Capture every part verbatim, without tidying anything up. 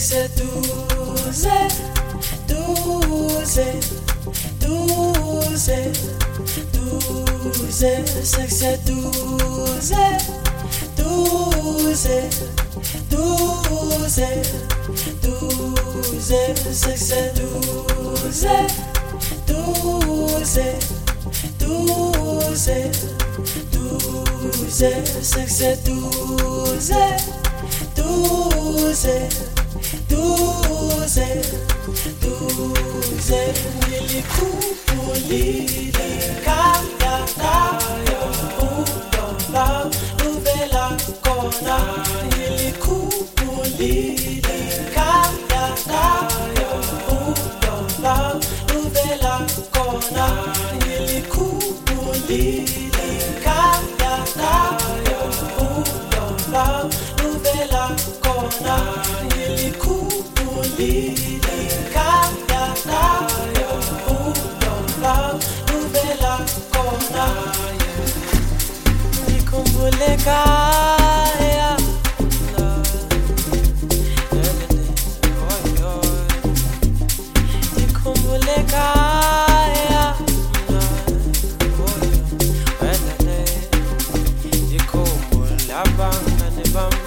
seduze, duze, duze, duze, seduze, duze, duze, duze, seduze, duze, duze, duze, seduze, duze, duze, duze, nilikupulile kaya kaya udola uvela kona, nilikupulile kaya kaya udola uvela kona, nilikupulile kaya kaya udola uvela kona, nilikupulile kaya kaya udola uvela kona, nikhumbule kaya nikhumbule kaya nikhumbula abangane bami,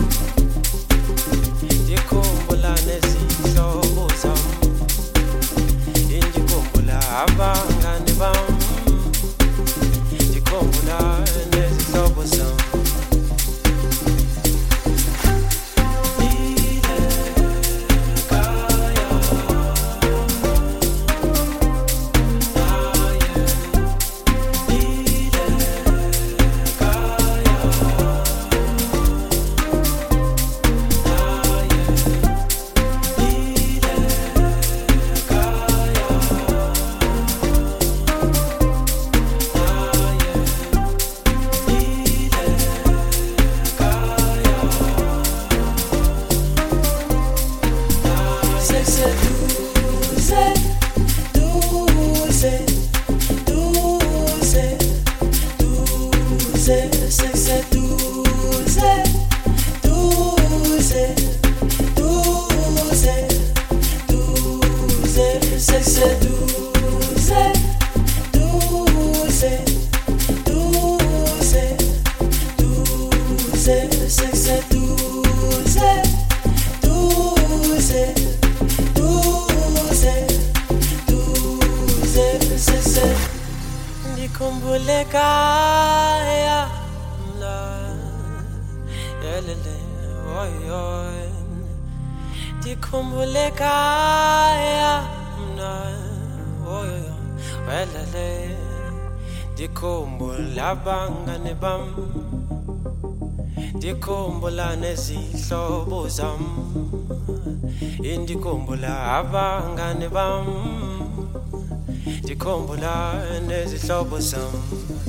ndikhumbula nezihlobo zam, ndikhumbula abangane bam, ndikhumbula nezihlobo zam. Ndikhumbule kaya mna yelele oy oy, ndikhumbule kaya mna oy oy welele, ndikhumbula abangane bam, ndikhumbula nezihlobo zam, ndikhumbula abangane bam, ndikhumbula nezihlobo zam,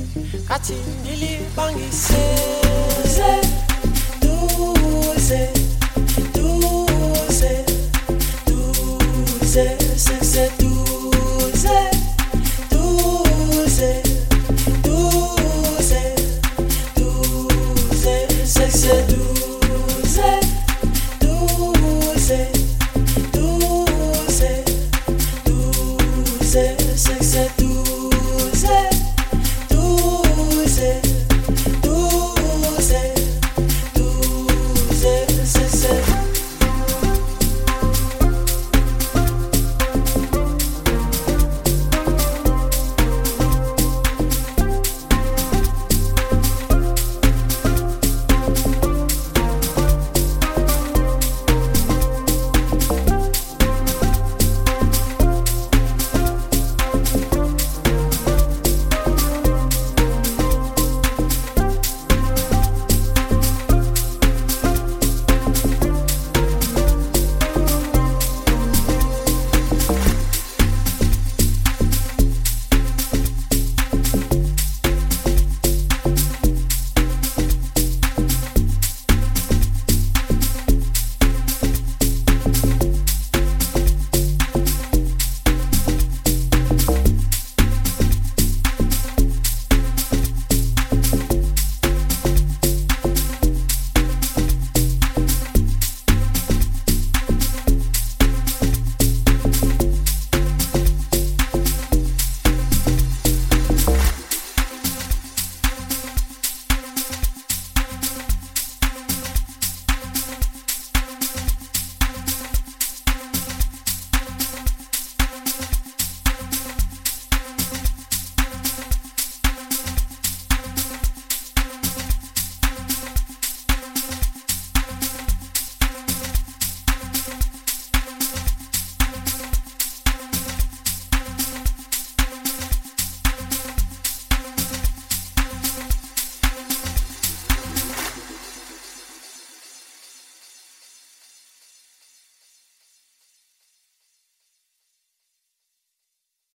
kathi ndilibangise duze, duze.